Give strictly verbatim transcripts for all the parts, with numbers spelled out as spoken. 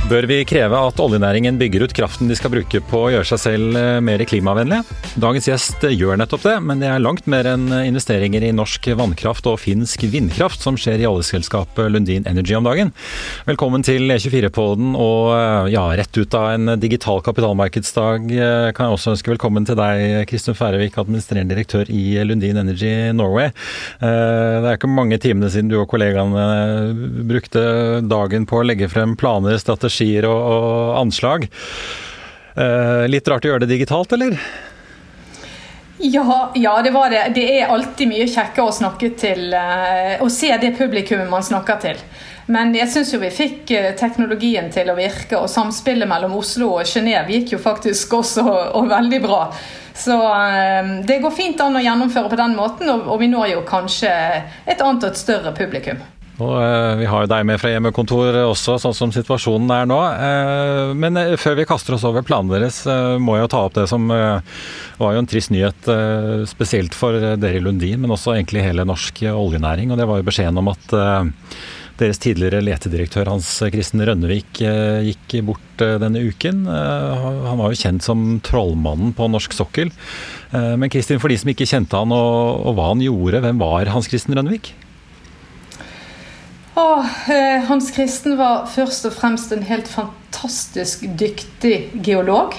Bør vi kreve at oljenæringen bygger ut kraften de skal bruke på å gjøre seg selv mer klimavennlige? Dagens gjest gjør nettopp det, men det er langt mer enn investeringer i norsk vannkraft og finsk vindkraft som skjer i oljeselskapet Lundin Energy om dagen. Velkommen til E tjuefire-podden, og ja, rett ut av en digital kapitalmarkedsdag kan jeg også ønske velkommen til deg, Kristin Færøvik, administrerende direktør i Lundin Energy Norway. Det er ikke mange timene siden du og kollegaene brukte dagen på å legge frem planer, strategier og, og anslag. Eh, litt rart å gjøre det digitalt, eller? Ja, ja, det var det. Det er alltid mye kjekkere å snakke til, uh, å se det publikummet man snakker til. Men jeg synes jo vi fikk uh, teknologien til å virke, og samspillet mellom Oslo og Genève gikk jo faktisk også og, og veldig bra. Så uh, det går fint an å gjennomføre på den måten, og, og vi når jo kanskje et annet og et større publikum. Og eh, vi har jo deg med fra hjemmekontor også, sånn som situasjonen er nå. Eh, men eh, før vi kaster oss over planene deres, eh, må jeg jo ta opp det som eh, var jo en trist nyhet, eh, spesielt for dere i Lundin, men også egentlig hele norsk oljenæring. Og det var jo beskjeden om at eh, deres tidligere letedirektør Hans Kristen Rønnevik eh, gikk bort eh, denne uken. Eh, han var jo kjent som trollmannen på norsk sokkel. Eh, men Kristin, for de som ikke kjente han og, og hva han gjorde, hvem var Hans Kristen Rønnevik? Oh, eh, Hans Kristen var først og fremst en helt fantastisk dyktig geolog,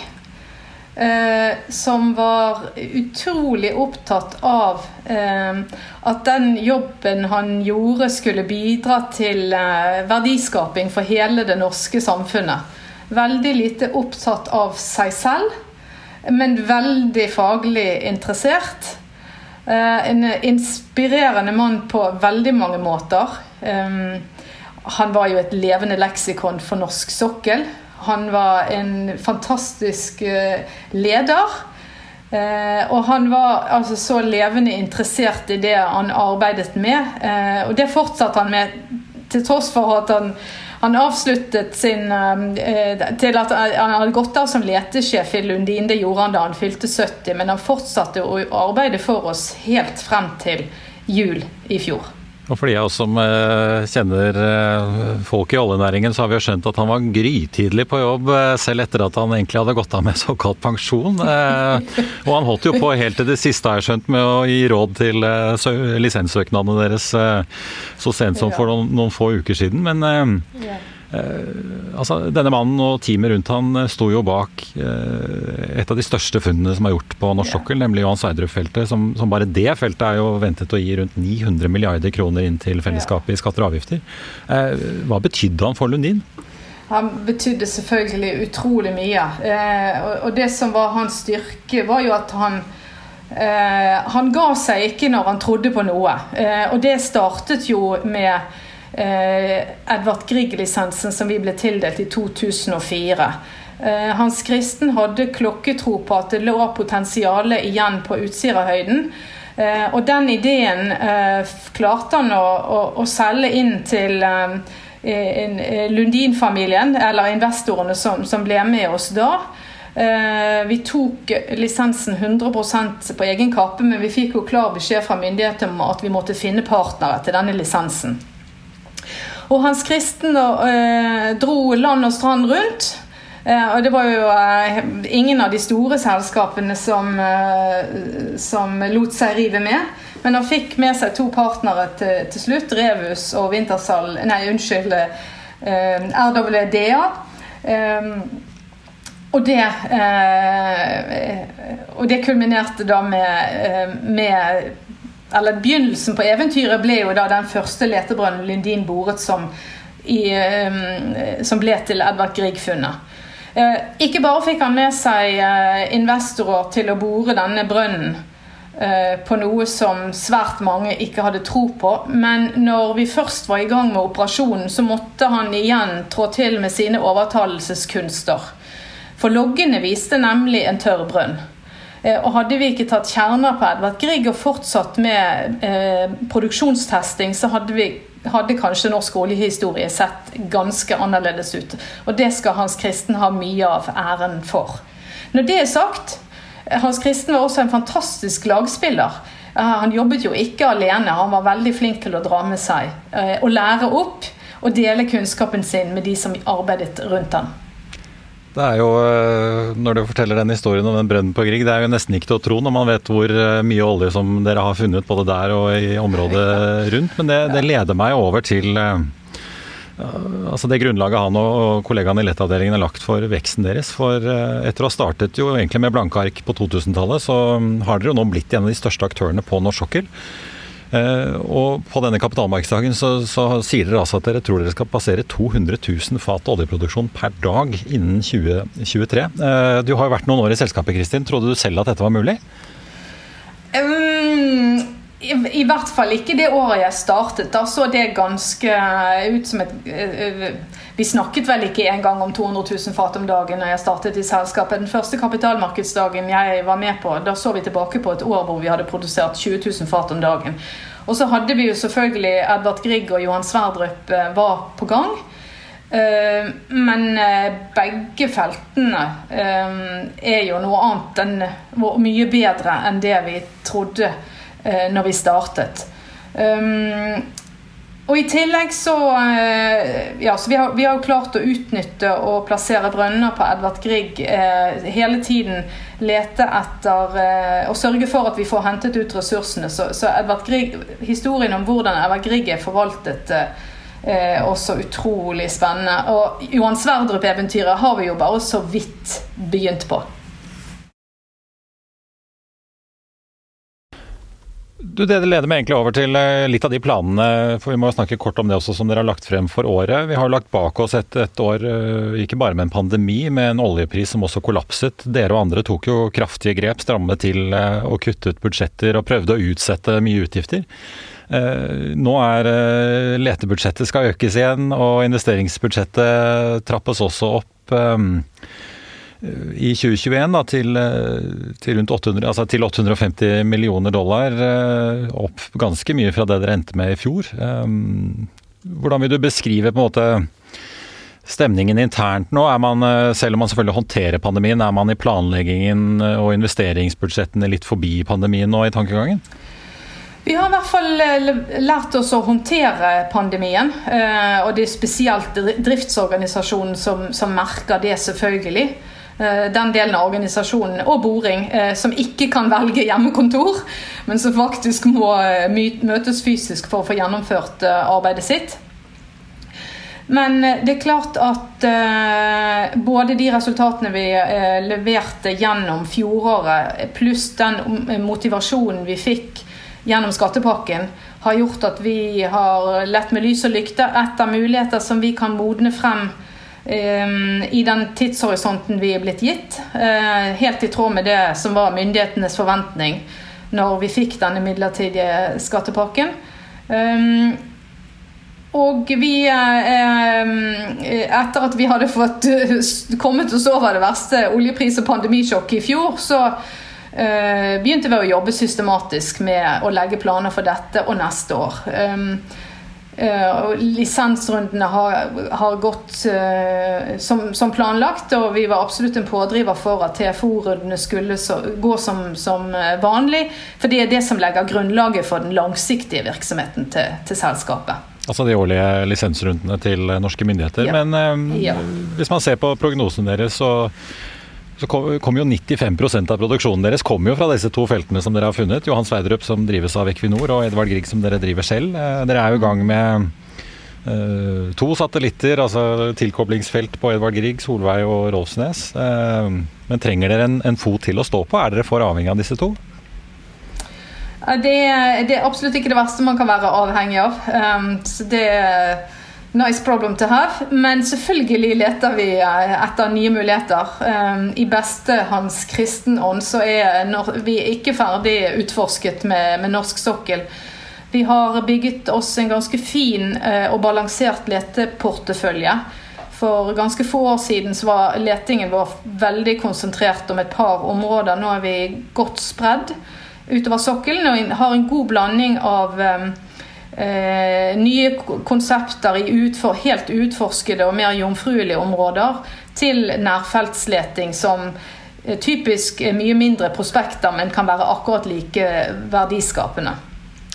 eh, som var utrolig opptatt av eh, at den jobben han gjorde skulle bidra til eh, verdiskaping for hele det norske samfunnet. Veldig lite opptatt av seg selv, men veldig faglig interessert. Eh, en inspirerende mann på veldig mange måter. Um, han var jo et levende leksikon for norsk sokkel. Han var en fantastisk uh, leder, uh, og han var altså så levende interessert i det han arbeidet med, uh, og det fortsatte han med til tross for at han, han avsluttet sin uh, til at han hadde gått av som letesjef i Lundin. Det gjorde han da han fylte sytti, men han fortsatte å arbeide for oss helt frem til jul i fjor. Og for de av oss som eh, kjenner eh, folk i oljenæringen, så har vi jo skjønt at han var grytidlig på jobb, eh, selv etter at han egentlig hadde gått av med såkalt pensjon. Eh, og han holdt jo på helt til det siste, har jeg skjønt, med å gi råd til eh, lisenssøknadene deres eh, så sent som for noen, noen få uker siden. Men eh, yeah. eh, altså, denne mannen og teamet rundt han sto jo bak eh, et av de største funnene som er gjort på norsk sokkel, yeah. nemlig Johan Sverdrup-feltet, som, som bare det feltet er jo ventet å gi rundt ni hundre milliarder kroner inn til fellesskapet i skatter og avgifter. Eh, hva betydde han for Lundin? Han betydde selvfølgelig utrolig mye. Eh, og, og det som var hans styrke var jo at han eh, han ga seg ikke når han trodde på noe. Eh, og det startet jo med eh, Edvard Grieg-lisensen som vi ble tildelt i to tusen og fire. Eh, Hans Kristen hadde klokketro på at det lå potensiale igjen på Utsirahøyden. Eh, og den ideen eh, klarte han å, å, å selge inn til eh, Lundin-familien, eller investorene som, som ble med oss da. Eh, vi tok lisensen hundre prosent på egen kappe, men vi fikk jo klar beskjed fra myndighetene om at vi måtte finne partnere til denne lisensen. Og Hans Kristen eh, dro land og strand rundt, eh, og det var jo eh, ingen av de store selskapene som, eh, som lot seg rive med. Men han fikk med seg to partnere til, til slutt, Revus og Wintershall, nei, unnskyld, eh, R W D A. Eh, og, det, eh, og det kulminerte da med, med, eller begynnelsen på eventyret ble jo da den første letebrønnen Lundin boret som, i, eh, som ble til Edvard Grieg-funnet. Eh, ikke bare fikk han med seg eh, investorer til å bore denne brønnen, på noe som svært mange ikke hadde tro på, men når vi først var i gang med operasjonen, så måtte han igjen trå til med sine overtalelseskunster. For loggene viste nemlig en tørr brønn. Og hadde vi ikke tatt kjerner på Edvard Grieg og fortsatt med eh, produksjonstesting, så hadde, vi, hadde kanskje norsk oljehistorie sett ganske annerledes ut. Og det skal Hans Kristen ha mye av æren for. Når det er sagt, Hans Kristen var også en fantastisk lagspiller. Han jobbet jo ikke alene, han var veldig flink til å dra med seg og lære opp. og dele kunnskapen sin med de som arbeidet rundt den. Det er jo, når du forteller den historien om den brønnen på Grieg, det er jo nesten ikke til å tro når man vet hvor mye olje som dere har funnet både der og i området rundt, men det, det leder meg over til altså det grunnlaget han og kollegaene i lettavdelingen har lagt for veksten deres. For etter å ha startet jo egentlig med blanke ark på to-tusentallet, så har dere jo nå blitt en av de største aktørene på norsk sokkel. Uh, og på denne kapitalmarkedsdagen så, så sier dere altså at dere tror dere skal passere to hundre tusen fat oljeproduksjon per dag innen tjue tjuetre. Uh, du har jo vært noen år i selskapet, Kristin. Trodde du selv at dette var mulig? Um, i, I hvert fall ikke det året jeg startet. Da så det ganske ut som et... Uh, vi snakket vel ikke en gang om to hundre tusen fat om dagen når jeg startet i selskapet. Den første kapitalmarkedsdagen jeg var med på, da så vi tilbake på et år hvor vi hadde produsert tjue tusen fat om dagen. Og så hadde vi jo selvfølgelig Edvard Grieg og Johan Sverdrup var på gang. Men begge feltene er jo noe annet enn, mye bedre enn det vi trodde når vi startet. Og i tillegg så, ja, så vi har, vi har jo klart å utnytte og plassere brønner på Edvard Grieg, eh, hele tiden lete etter eh, og sørge for at vi får hentet ut ressursene. Så, så Edvard Grieg, historien om hvordan Edvard Grieg er forvaltet eh, også utrolig spennende. Og Johan Sverdrup-eventyret har vi jo bare så vidt begynt på. Du, det leder meg egentlig over til litt av de planene, for vi må snakke kort om det også som dere har lagt frem for året. Vi har lagt bak oss et, et år, ikke bare med en pandemi, med en oljepris som også kollapset. Dere og andre tok jo kraftige grep, strammet til og kuttet budsjetter og prøvde å utsette mye utgifter. Nå er letebudsjettet skal økes igjen, og investeringsbudsjettet trappes også opp i tjue tjueen da, til, til rundt åttehundre, altså til åtte hundre og femti millioner dollar, opp ganske mye fra det dere endte med i fjor. Hvordan vil du beskrive på en måte stemningen internt nå? Er man, selv om man selvfølgelig håndterer pandemien, er man i planleggingen og investeringsbudsjettene litt forbi pandemien nå i tankegangen? Vi har i hvert fall lært oss å håndtere pandemien, og det er spesielt driftsorganisasjonen som, som merker det selvfølgelig. Den delen av organisasjonen og Boring som ikke kan velge hjemmekontor, men som faktisk må møtes fysisk for å få gjennomført arbeidet sitt. Men det er klart at både de resultatene vi leverte gjennom fjoråret, pluss den motivasjonen vi fikk gjennom skattepakken, har gjort at vi har lett med lys og lykte etter muligheter som vi kan modne frem i den tidshorisonten vi er blitt gitt, helt i tråd med det som var myndighetenes forventning når vi fikk denne midlertidige skattepakken. Og vi, etter at vi hadde fått kommet oss over det verste oljepris- og pandemisjokk i fjor, så begynte vi å jobbe systematisk med å legge planer for dette og neste år. Uh, lisensrundene har, har gått uh, som, som planlagt, og vi var absolutt en pådriver for at T F O-rundene skulle så, gå som, som vanlig, for det er det som legger grunnlaget for den langsiktige virksomheten til, til selskapet. Altså de årlige lisensrundene til norske myndigheter, ja. Men um, ja. Hvis man ser på prognosen deres, så Så kommer jo nittifem prosent av produksjonen deres kommer jo fra disse to feltene som dere har funnet. Johan Sverdrup som drives av Equinor, og Edvard Grieg som dere driver selv. Dere er jo i gang med uh, to satellitter, altså tilkoblingsfelt på Edvard Grieg, Solveig og Rolfsnes. Uh, men trenger dere en, en fot til å stå på? Er dere for avhengig av disse to? Det, det er absolutt ikke det verste man kan være avhengig av. Um, så det nice problem to have, men selvfølgelig leter vi etter nye muligheter. Um, I beste Hans Kristen ånd så er når, vi ikke ferdig utforsket med, med norsk sokkel. Vi har bygget oss en ganske fin uh, og balansert leteportefølje. For ganske få år siden så var letingen vår veldig konsentrert om et par områder. Nå er vi godt spredd utover sokkelen og har en god blanding av um, Eh, nye konsepter i utfor, helt utforskede og mer jomfruelige områder til nærfeltsleting som eh, typisk er mye mindre prospekter, men kan være akkurat like verdiskapende. Så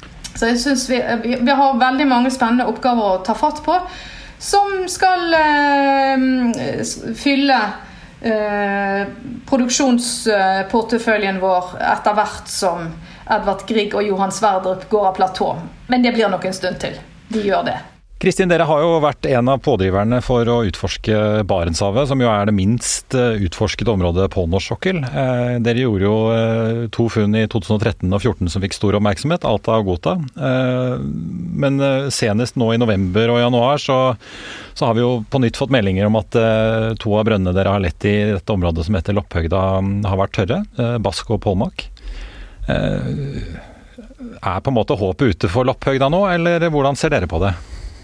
Så jeg synes vi, vi har veldig mange spennende oppgaver å ta fatt på, som skal eh, fylle eh, produksjonsporteføljen vår etter hvert som Edvard Grieg og Johan Sverdrup går av platå. Men det blir nok en stund til. De gjør det. Kristin, dere har jo vært en av pådriverne for å utforske Barentshavet, som jo er det minst utforskede området på norsk sokkel. Eh, dere gjorde jo eh, to funn i to tusen og tretten og fjorten som fikk stor oppmerksomhet, Alta og Gotha. Eh, men eh, senest nå i november og januar så, så har vi jo på nytt fått meldinger om at eh, to av brønnene dere har lett i dette området som heter Lopphøgda har vært tørre, eh, Bask og Polmak. Eh, er på en måte håpet ute for Lopphøgda nå, eller hvordan ser dere på det?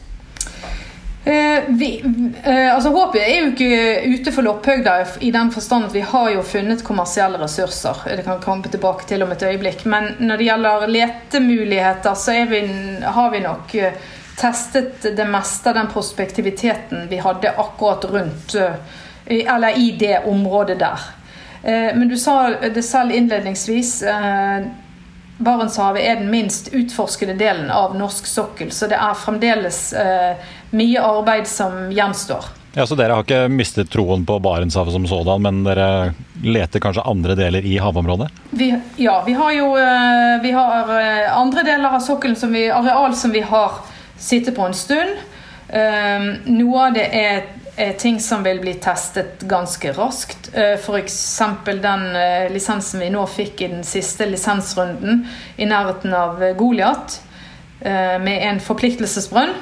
Eh, vi, eh, altså håpet er jo ikke ute for Lopphøgda i den forstand at vi har jo funnet kommersielle ressurser. Det kan komme tilbake til om et øyeblikk. Men når det gjelder letemuligheter, så er vi, har vi nok testet det meste av den prospektiviteten vi hadde akkurat rundt, eller i det området der. Eh, men du sa det selv innledningsvis, eh, Barentshavet er den minst utforskede delen av norsk sokkel, så det er fremdeles eh, mye arbeid som gjenstår. Ja, så dere har ikke mistet troen på Barentshavet som sådan, men dere leter kanskje andre deler i havområdet? Vi, ja, vi har jo eh, vi har andre deler av sokkelen, som vi, areal som vi har sittet på en stund. Eh, noe av det er er ting som vil bli testet ganske raskt. For eksempel den lisensen vi nå fikk i den siste lisensrunden i nærheten av Goliat, med en forpliktelsesbrønn.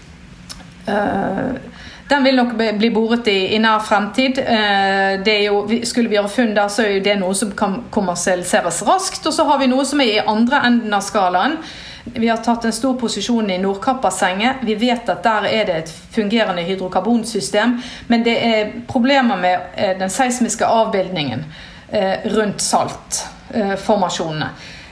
Den vil nok bli boret i, i nær fremtid. Det er jo, skulle vi gjøre funn der, så er det noe som kan kommersialiseres raskt. Og så har vi noe som er i andre enden av skalaen. Vi har tatt en stor posisjon i Nordkapp-bassenget. Vi vet at der er det et fungerende hydrokarbonsystem, men det er problemer med den seismiske avbildningen rundt saltformasjonene.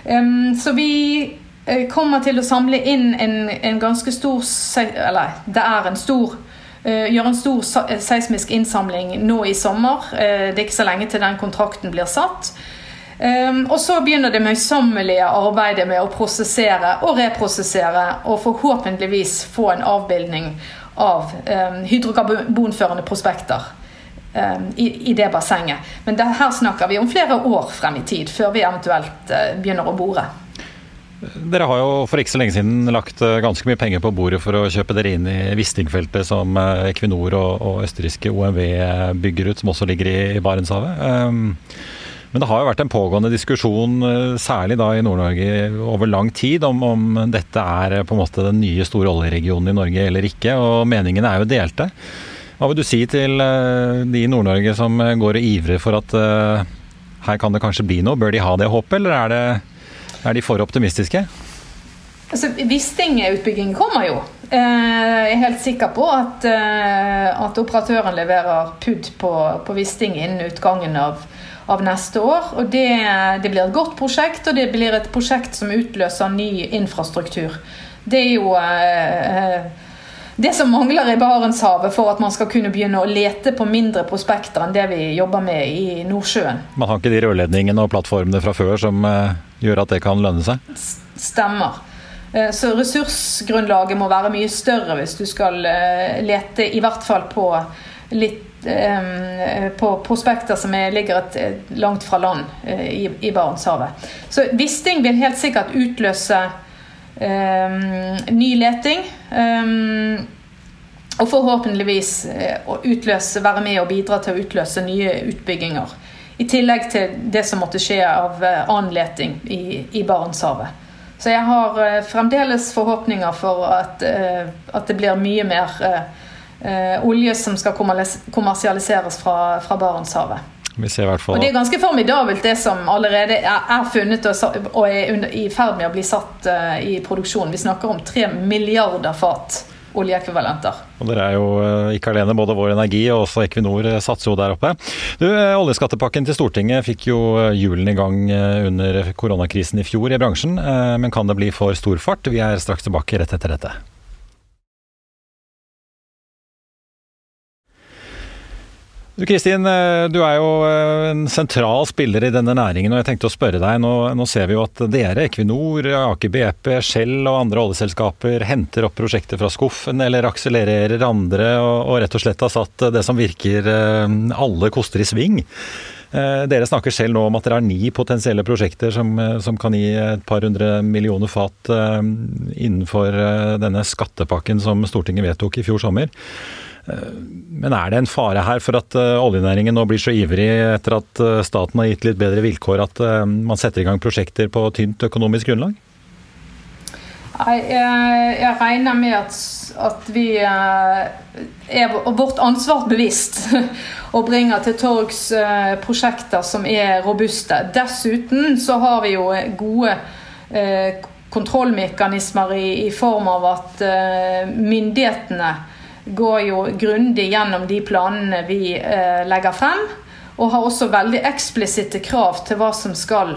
Så vi kommer til å samle inn en, en ganske stor, eller det er en stor, gjøre en stor seismisk innsamling nå i sommer. Det er ikke så lenge til den kontrakten blir satt. Um, og så begynner det møysommelige arbeidet med å prosessere og reprosessere og forhåpentligvis få en avbildning av um, hydrokarbonførende prospekter um, i, i det bassenget. Men det, her snakker vi om flere år frem i tid før vi eventuelt uh, begynner å bore. Dere har jo for ikke så lenge siden lagt ganske mye penger på bordet for å kjøpe dere inn i Wisting-feltet som Equinor og, og østerrikske O M V bygger ut, som også ligger i, i Barentshavet. Um, Men det har jo vært en pågående diskusjon, særlig da i Nord-Norge, over lang tid, om, om dette er på en måte den nye store oljeregionen i Norge eller ikke, og meningene er jo delte. Hva vil du si til de i Nord-Norge som går og ivrer for at uh, her kan det kanskje bli noe? Bør de ha det håpet, eller er, det, er de for optimistiske? Altså, Wisting-utbyggingen kommer jo. Jeg er helt sikker på at, at operatøren leverer P U D på, på Wisting innen utgangen av av neste år, og det, det blir et godt prosjekt, og det blir et prosjekt som utløser ny infrastruktur. Det er jo eh, det som mangler i Barentshavet for at man skal kunne begynne å lete på mindre prospekter enn det vi jobber med i Nordsjøen. Man har ikke de rørledningene og plattformene fra før som eh, gjør at det kan lønne seg? Stemmer. Eh, så ressursgrunnlaget må være mye større hvis du skal eh, lete i hvert fall på litt på prospekter som er, ligger et, et, langt fra land eh, i, i Barentshavet. Så Wisting vil helt sikkert utløse eh, ny leting eh, og forhåpentligvis eh, utløse, være med og bidra til å utløse nye utbygginger i tillegg til det som måtte skje av eh, annen leting i, i Barentshavet. Så jeg har eh, fremdeles forhåpninger for at, eh, at det blir mye mer eh, Uh, olje som skal kommersialiseres fra, fra Barentshavet. Vi ser i hvert fall. Og det er ganske formidabelt det som allerede er, er funnet og, og er under, i ferd med å bli satt uh, i produksjon. Vi snakker om tre milliarder fat oljeekvivalenter. Og dere er jo uh, ikke alene, både Vår Energi og også Equinor uh, satser jo der oppe. Du, uh, oljeskattepakken til Stortinget fikk jo uh, hjulene i gang uh, under koronakrisen i fjor i bransjen, uh, men kan det bli for stor fart? Vi er straks tilbake rett etter dette. Du Kristin, du er jo en sentral spiller i denne næringen, og jeg tenkte å spørre deg, nå, nå ser vi jo at dere, Equinor, Aker B P, Shell og andre oljeselskaper henter opp prosjekter fra skuffen eller akselererer andre, og, og rett og slett har satt det som virker alle koster i sving. Dere snakker selv nå om at dere har ni potensielle prosjekter som, som kan gi et par hundre millioner fat innenfor denne skattepakken som Stortinget vedtok i fjor sommer. Men er det en fare her for at oljenæringen nå blir så ivrig etter at staten har gitt litt bedre vilkår at man setter i gang prosjekter på tynt økonomisk grunnlag? Jeg, jeg regner med at, at vi er vårt ansvar bevisst og bringer til torgs prosjekter som er robuste. Dessuten så har vi jo gode kontrollmekanismer i, i form av at myndighetene går jo grundig gjennom de planene vi legger frem, og har også veldig eksplisitte krav til hva som skal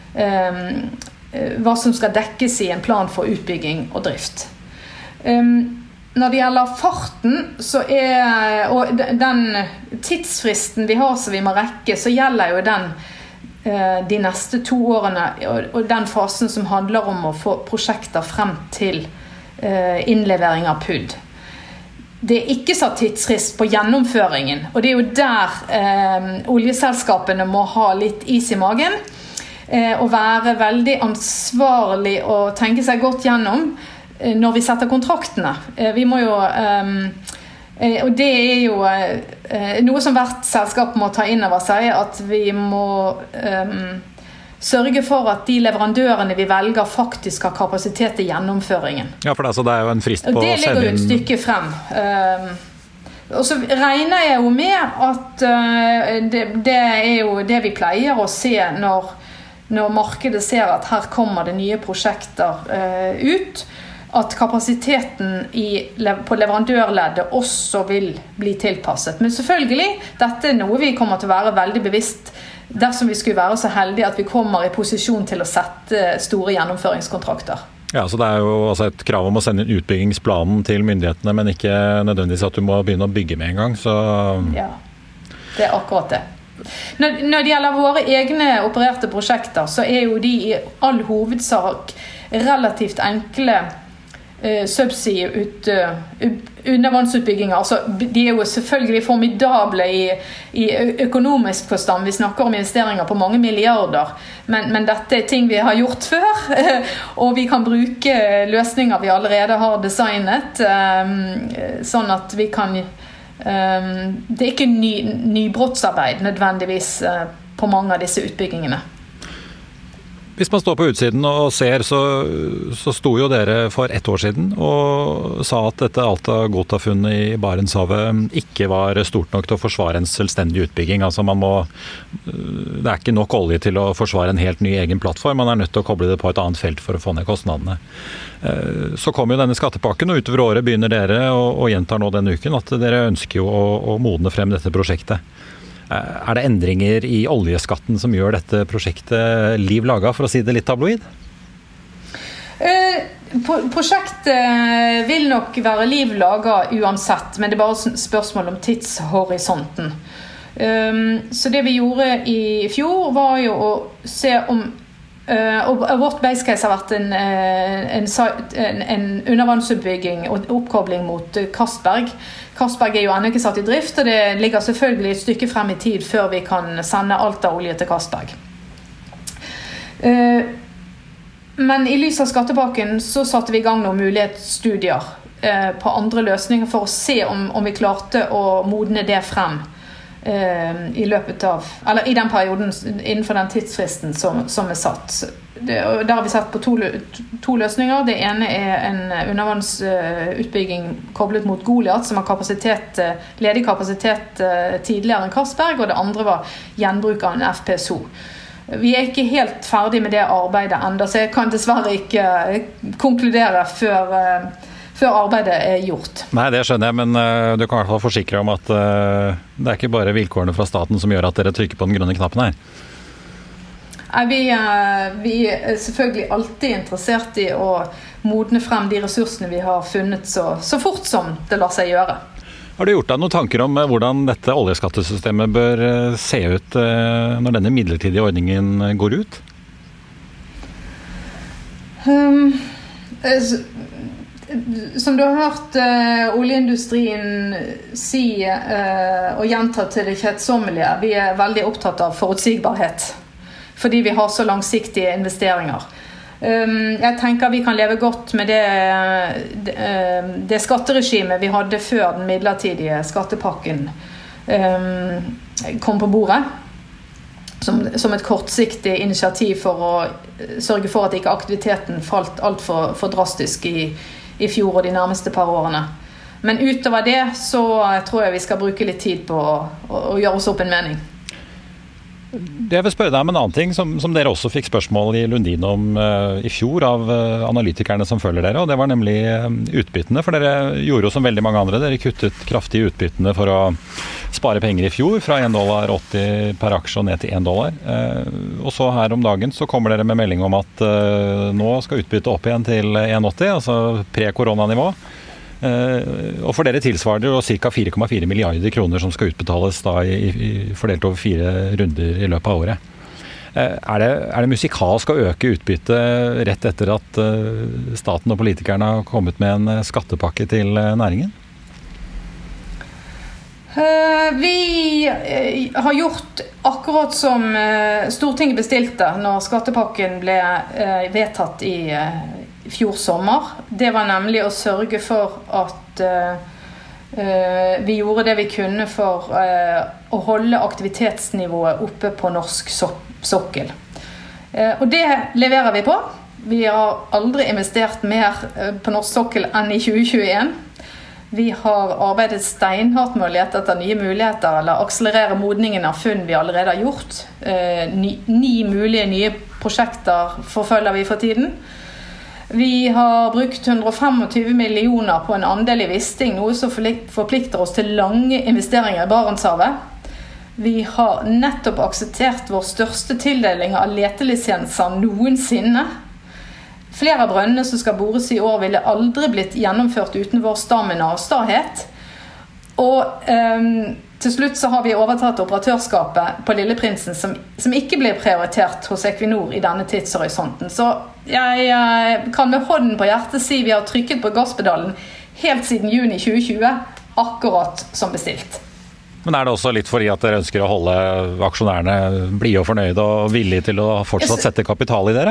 hva som skal dekkes i en plan for utbygging og drift. Um, når det gjelder farten, så er, og den tidsfristen vi har som vi må rekke, så gjelder jo den uh, de neste to årene, og, og den fasen som handler om å få prosjekter frem til uh, innlevering av P U D. Det er ikke satt tidsfrist på gjennomføringen, og det er jo der uh, oljeselskapene må ha litt is i magen, å være veldig ansvarlig og tenke seg godt gjennom når vi setter kontraktene. Vi må jo, og det er jo noe som hvert selskap må ta inn over seg, at vi må sørge for at de leverandørene vi velger faktisk har kapasitet til gjennomføringen. Ja, for det, altså, det er jo en frist på å sende inn... Det ligger jo et stykke frem. Og så regner jeg jo med at det, det er jo det vi pleier å se når når markedet ser at her kommer det nye prosjekter uh, ut, at kapasiteten i, på leverandørleddet også vil bli tilpasset. Men selvfølgelig, dette er noe vi kommer til å være veldig bevisst dersom vi skulle være så heldige at vi kommer i posisjon til å sette store gjennomføringskontrakter. Ja, så det er jo altså et krav om å sende inn utbyggingsplanen til myndighetene, men ikke nødvendigvis at du må begynne å bygge med en gang. Så... Ja, det er akkurat det. Når, når det gjelder våre egne opererte prosjekter, så er jo de i all hovedsak relativt enkle uh, subsea ut, uh, undervannsutbygginger. Altså, de er jo selvfølgelig formidable i, i økonomisk forstand. Vi snakker om investeringer på mange milliarder, men, men dette er ting vi har gjort før, og vi kan bruke løsninger vi allerede har designet, um, sånn at vi kan... Um, det er ikke ny, nybrottsarbeid nødvendigvis uh, på mange av disse utbyggingene. Hvis man står på utsiden og ser, så, så sto jo dere for ett år siden og sa at dette Alta-Gotha-funnet i Barentshavet ikke var stort nok til å forsvare en selvstendig utbygging. Altså man må, det er ikke nok olje til å forsvare en helt ny egen plattform. Man er nødt til å koble det på et annet felt for å få ned kostnadene. Så kom jo denne skattepakken, og utover året begynner dere og, og gjentar nå denne uken at dere ønsker jo å, å modne frem dette prosjektet. Er det endringer i oljeskatten som gjør dette prosjektet liv laga, for å si det litt tabloid? Prosjektet vil nok være liv laga uansett, men det er bare spørsmål om tidshorisonten. Så det vi gjorde i fjor var jo å se om og vårt base case har vært en, en, en, en undervannsutbygging og oppkobling mot Castberg. Castberg er jo ennå ikke satt i drift, og det ligger selvfølgelig et stykke frem i tid før vi kan sende Alta-olje til Castberg. Men i lys av skattepakken så satte vi i gang noen mulighetsstudier på andre løsninger for å se om, om vi klarte å modne det frem i løpet av, eller i den perioden innenfor den tidsfristen som, som er satt. Det, der har vi sett på to, to løsninger. Det ene er en undervannsutbygging koblet mot Goliat, som har kapasitet, ledig kapasitet tidligere enn Castberg, og det andre var gjenbruk av en F P S O. Vi er ikke helt ferdig med det arbeidet enda, så jeg kan dessverre ikke konkludere før før arbeidet er gjort. Nei, det skjønner jeg, men uh, du kan i hvert fall forsikre om at uh, det er ikke bare vilkårene fra staten som gjør at dere trykker på den grønne knappen her. Nei, vi, uh, vi er selvfølgelig alltid interessert i å modne frem de ressursene vi har funnet så, så fort som det lar seg gjøre. Har du gjort deg noen tanker om hvordan dette oljeskattesystemet bør se ut når denne midlertidige ordningen går ut? Um, som du har hørt uh, oljeindustrien si uh, og gjenta til det kjedsommelige, vi er veldig opptatt av forutsigbarhet, fordi vi har så langsiktige investeringer. Um, jeg tenker vi kan leve godt med det, det, det skatteregimet vi hadde før den midlertidige skattepakken um, kom på bordet, som, som et kortsiktig initiativ for å sørge for at ikke aktiviteten falt alt for, for drastisk i, i fjor og de nærmeste par årene. Men utover det så tror jeg vi skal bruke litt tid på å, å, å gjøre oss opp en mening. Jeg vil spørre deg om en annen ting som, som dere også fikk spørsmål i Lundin om uh, i fjor av uh, analytikerne som følger dere, og det var nemlig uh, utbyttene, for dere gjorde jo som veldig mange andre, dere kuttet kraftig utbyttene for å spare penger i fjor, fra en dollar åtti per aksje og ned til en dollar. Uh, og så her om dagen så kommer dere med melding om at uh, nå skal utbyttet opp igjen til en åtti, altså pre-koronanivå. Uh, og for dere tilsvarer det jo ca. fire komma fire milliarder kroner som skal utbetales da i, i, fordelt over fire runder i løpet av året. Uh, er, det, er det musikalsk å øke utbyttet rett etter at uh, staten og politikerne har kommet med en skattepakke til uh, næringen? Uh, vi uh, har gjort akkurat som uh, Stortinget bestilte når skattepakken ble uh, vedtatt i uh, fjor sommer. Det var nemlig å sørge for at uh, uh, vi gjorde det vi kunne for uh, å holde aktivitetsnivået oppe på norsk so- sokkel. Uh, og det leverer vi på. Vi har aldri investert mer uh, på norsk sokkel enn i tjue tjueen. Vi har arbeidet steinhardt med å lete etter nye muligheter eller akselerere modningen av funn vi allerede har gjort. Uh, ni, ni mulige nye prosjekter forfølger vi for tiden. Vi har brukt hundre og tjuefem millioner på en andel i Wisting, noe som forplikter oss til lange investeringer i Barentshavet. Vi har nettopp akseptert vår største tildeling av letelisenser noensinne. Flere av brønnene som skal bores i år ville aldri blitt gjennomført uten vår stamina og stahet. Og um, til slutt så har vi overtatt operatørskapet på Lilleprinsen som, som ikke ble prioritert hos Equinor i denne tidshorisonten. Så jeg, jeg kan med hånden på hjertet si vi har trykket på gasspedalen helt siden juni tjue tjue, akkurat som bestilt. Men er det også litt fordi at dere ønsker å holde aksjonærene blide og fornøyde og villige til å fortsatt sette kapital i dere?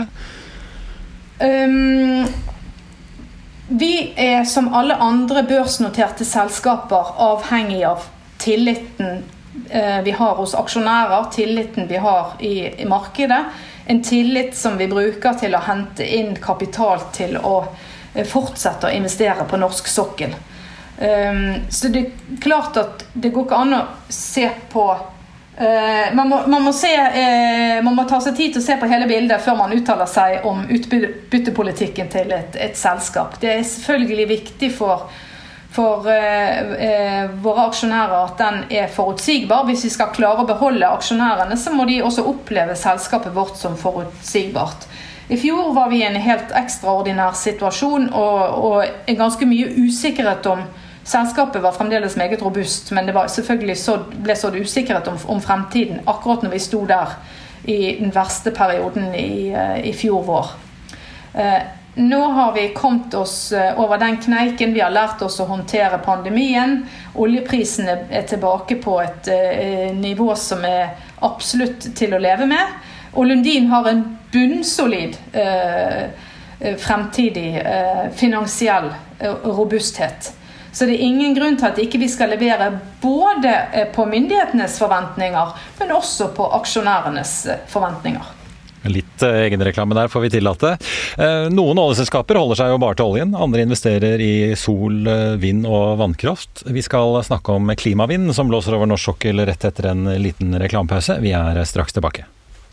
Um, vi er som alle andre børsnoterte selskaper avhengig av tilliten eh, vi har hos aksjonærer, tilliten vi har i, i markedet, en tillit som vi bruker til å hente inn kapital til å eh, fortsette å investere på norsk sokkel. Um, så det er klart at det går ikke an å se på uh, man, må, man, må se, uh, man må ta seg tid til å se på hele bildet før man uttaler seg om utbyttepolitikken til et, et selskap. Det er selvfølgelig viktig for for eh, eh, våre aksjonærer at den er forutsigbar. Hvis vi skal klare å beholde aksjonærene, så må de også oppleve selskapet vårt som forutsigbart. I fjor var vi i en helt ekstraordinær situasjon, og, og en ganske mye usikkerhet om selskapet var fremdeles meget robust, men det var selvfølgelig så, ble så usikkerhet om, om fremtiden, akkurat når vi sto der i den verste perioden i, i fjor vår. Eh, Nå har vi kommet oss over den kneiken, vi har lært oss å håndtere pandemien. Oljeprisene er tilbake på et eh, nivå som er absolutt til å leve med. Og Lundin har en bunnsolid eh, fremtidig eh, finansiell eh, robusthet. Så det er ingen grunn til at ikke vi skal levere både på myndighetenes forventninger, men også på aksjonærenes forventninger. Litt egenreklame der får vi tillate. Noen oljeselskaper holder seg jo bare til oljen, andre investerer i sol, vind og vannkraft. Vi skal snakke om klimavind som blåser over norsk sokkel rett etter en liten reklamepause. Vi er straks tilbake.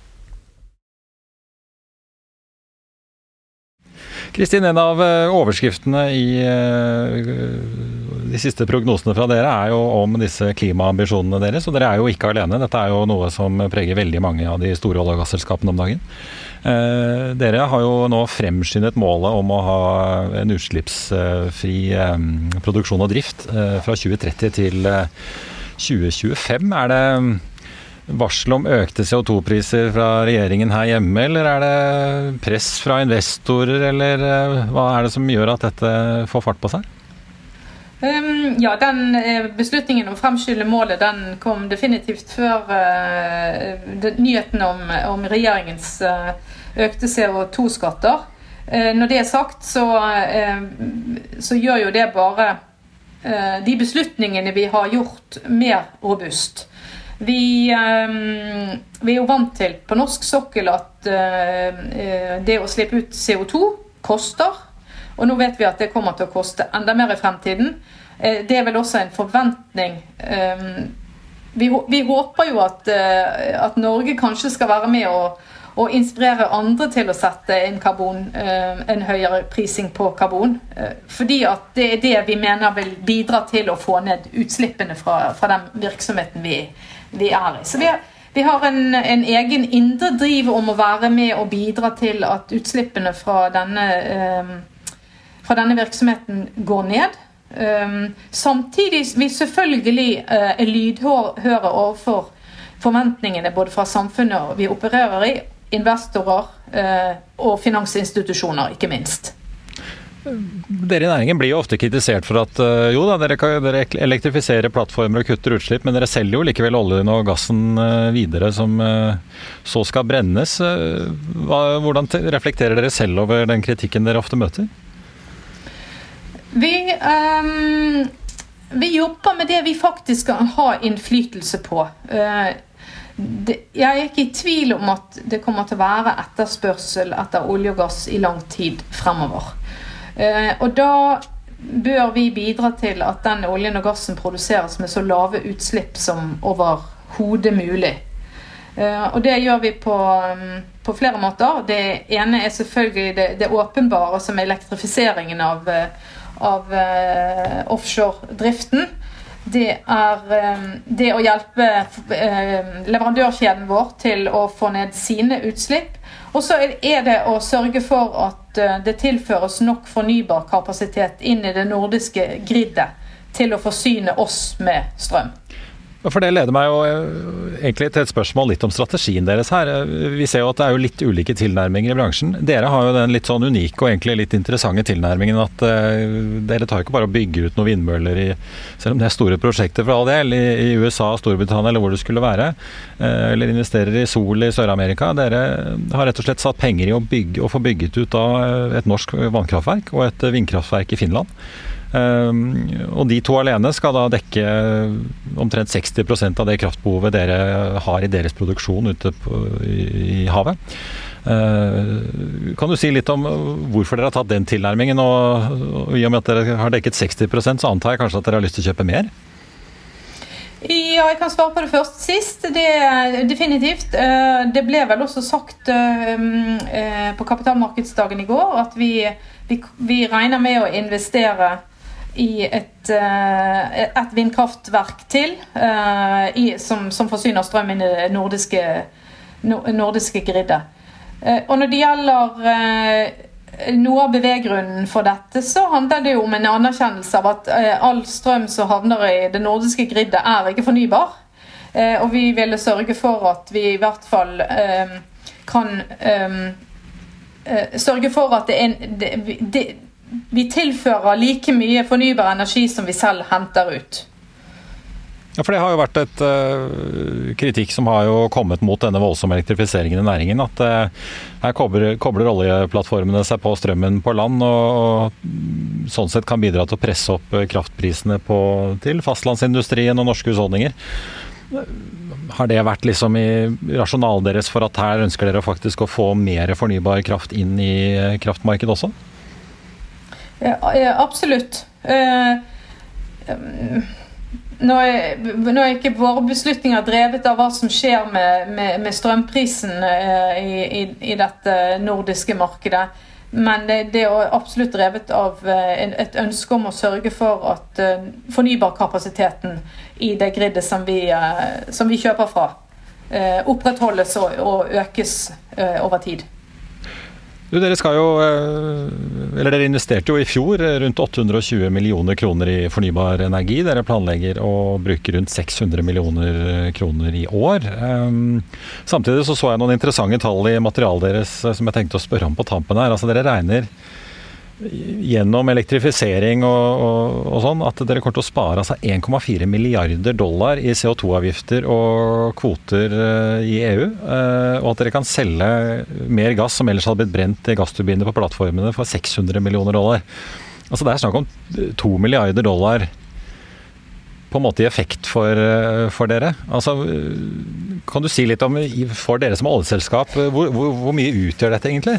Kristin, en av overskriftene i de siste prognosene fra dere er jo om disse klimaambisjonene deres, og dere er jo ikke alene. Dette er jo noe som preger veldig mange av de store olje- og gasselskapene om dagen. Eh, dere har jo nå fremskyndet målet om å ha en utslippsfri eh, produksjon og drift eh, fra tjue tretti til eh, tjue tjuefem. Er det varsel om økte C O to priser fra regjeringen her hjemme, eller er det press fra investorer, eller hva er det som gjør at dette får fart på seg? Um, ja, den beslutningen om å fremskynde målet, den kom definitivt før uh, den, nyheten om, om regjeringens uh, økte C O to skatter. Uh, når det er sagt, så, uh, så gjør jo det bare uh, de beslutningene vi har gjort mer robust. Vi, um, vi er jo vant til på norsk sokkel at uh, det å slippe ut C O to koster, og nå vet vi at det kommer til å koste enda mer i fremtiden. Uh, det er vel også en forventning. Um, vi, vi håper jo at, uh, at Norge kanskje skal være med og, og inspirere andre til å sette en, karbon, uh, en høyere prising på karbon, uh, fordi at det er det vi mener vil bidra til å få ned utslippene fra, fra den virksomheten vi vi er i. Så vi har, vi har en, en egen indre driv om å være med og bidra til at utslippene fra denne, um, fra denne virksomheten går ned. Um, samtidig vi selvfølgelig uh, er lydhøre overfor forventningene både fra samfunnet vi opererer i, investorer uh, og finansinstitusjoner, ikke minst. Dere i næringen blir jo ofte kritisert for at jo da, dere, dere elektrifiserer plattformer og kutter utslipp, men dere selger jo likevel oljen og gassen videre som så skal brennes. Hva, hvordan reflekterer dere selv over den kritikken dere ofte møter? Vi, um, vi jobber med det vi faktisk kan ha innflytelse på. Uh, det, jeg er ikke i tvil om at det kommer til å være etterspørsel etter olje og gass i lang tid fremover. Uh, og da bør vi bidra til at den oljen og gassen produseres med så lave utslipp som overhodet mulig. Uh, og det gjør vi på, um, på flere måter. Det ene er selvfølgelig det, det åpenbare som elektrifiseringen av, av uh, offshore-driften. Det er um, det å hjelpe uh, leverandørkjeden vår til å få ned sine utslipp. Og så er det å sørge for at det tilføres nok fornybar kapasitet inn i det nordiske gridet til å forsyne oss med strøm. For det leder meg jo egentlig til et spørsmål litt om strategien deres her. Vi ser jo at det er jo litt ulike tilnærminger i bransjen. Dere har jo den litt sånn unike og egentlig litt interessante tilnærmingen at uh, dere tar jo ikke bare å bygge ut noen vindmøller i, selv om det er store prosjekter for all del, i, i U S A, Storbritannia eller hvor det skulle være, uh, eller investerer i sol i Sør-Amerika. Dere har rett og slett satt penger i å bygge og få bygget ut av et norsk vannkraftverk og et vindkraftverk i Finland. Um, og de to alene skal da dekke omtrent seksti prosent av det kraftbehovet dere har i deres produksjon ute på, i, i havet. Uh, kan du si litt om hvorfor dere har tatt den tilnærmingen, og, og i og med at dere har dekket seksti prosent, så antar jeg kanskje at dere har lyst til å kjøpe mer? Ja, jeg kan svare på det først sist. Det er definitivt. Det ble vel også sagt på kapitalmarkedsdagen i går at vi, vi, vi regner med å investere i et, et vindkraftverk til i, som, som forsyner strøm i det nordiske, nordiske gridet. Og når det gjelder noe av beveggrunnen for dette, så handler det jo om en anerkjennelse av at all strøm som havner i det nordiske gridet er ikke fornybar. Og vi ville sørge for at vi i hvert fall kan sørge for at det er en, det, det, vi tilfører like mye fornybar energi som vi selv henter ut. Ja, for det har jo vært et uh, kritikk som har jo kommet mot denne voldsomme elektrifiseringen i næringen, at uh, her kobler, kobler oljeplattformene seg på strømmen på land, og, og sånn sett kan bidra til å presse opp kraftprisene på, til fastlandsindustrien og norske husholdninger. Har det vært liksom i rasjonalen deres for at her ønsker dere faktisk å få mer fornybar kraft inn i kraftmarkedet også? Ja, absolutt. Uh, um, Nå er, nå er ikke våre beslutninger drevet av hva som skjer med, med, med strømprisen eh, i, i dette nordiske markedet, men det, det er absolutt drevet av eh, et ønske om å sørge for at eh, fornybarkapasiteten i det gridet som vi, eh, som vi kjøper fra, eh, opprettholdes og, og økes eh, over tid. Du, dere skal jo, eller dere investerte jo i fjor rundt åtte hundre og tjue millioner kroner i fornybar energi. Dere planlegger å bruke rundt seks hundre millioner kroner i år. Samtidig så så jeg noen interessante tall i materialet deres som jeg tenkte å spørre om på tampen her. Altså dere regner gjennom elektrifisering og, og, og sånn, at dere kommer til å spare altså en komma fire milliarder dollar i C O to avgifter og kvoter i E U, og at dere kan selge mer gass som ellers hadde blitt brent i gassturbiner på plattformene for seks hundre millioner dollar. Altså det er snakk om to milliarder dollar på en måte i effekt for, for dere. Altså, kan du si litt om, for dere som oljeselskap, hvor, hvor, hvor mye utgjør dette egentlig?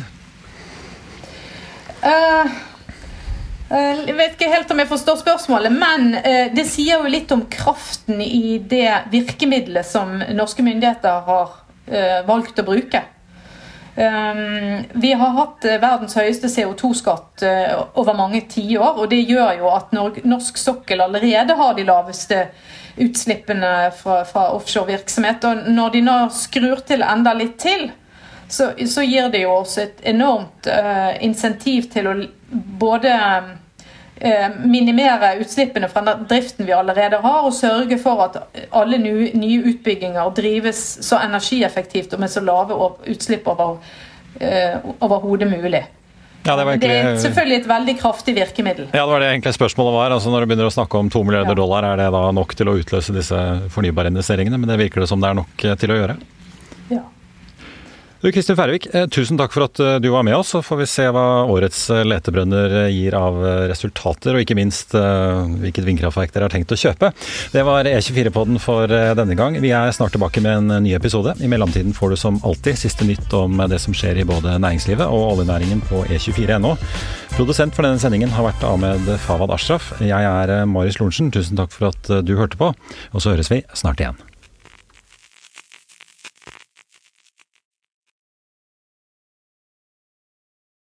Uh, uh, jeg vet ikke helt om jeg forstår spørsmålet, men uh, det sier jo litt om kraften i det virkemidlet som norske myndigheter har uh, valgt å bruke. Um, vi har hatt uh, verdens høyeste C O to skatt uh, over mange tiår, og det gjør jo at når, norsk sokkel allerede har de laveste utslippene fra, fra offshore virksomhet, og når de nå skrur til enda litt til, Så, så gir det jo også et enormt uh, insentiv til å både uh, minimere utslippene fra driften vi allerede har, og sørge for at alle nye, nye utbygginger drives så energieffektivt og med så lave utslipp over, uh, overhodet mulig. Ja, det, egentlig, det er selvfølgelig et veldig kraftig virkemiddel. Ja, det var det egentlig spørsmålet var. Altså, når du begynner å snakke om to milliarder dollar, er det da nok til å utløse disse fornybare investeringene? Men det virker det som det er nok til å gjøre. Ja. Du, Kristin Færøvik, tusen takk for at du var med oss, så får vi se hva årets letebrønner gir av resultater, og ikke minst hvilket vindkraftverk dere har tenkt å kjøpe. Det var E tjuefire-podden for denne gang. Vi er snart tilbake med en ny episode. I mellomtiden får du som alltid siste nytt om det som skjer i både næringslivet og oljenæringen på e tjuefire punktum no. Produsent for denne sendingen har vært Ahmed Fawad Ashraf. Jeg er Marius Lorentzen. Tusen takk for at du hørte på, og så høres vi snart igjen.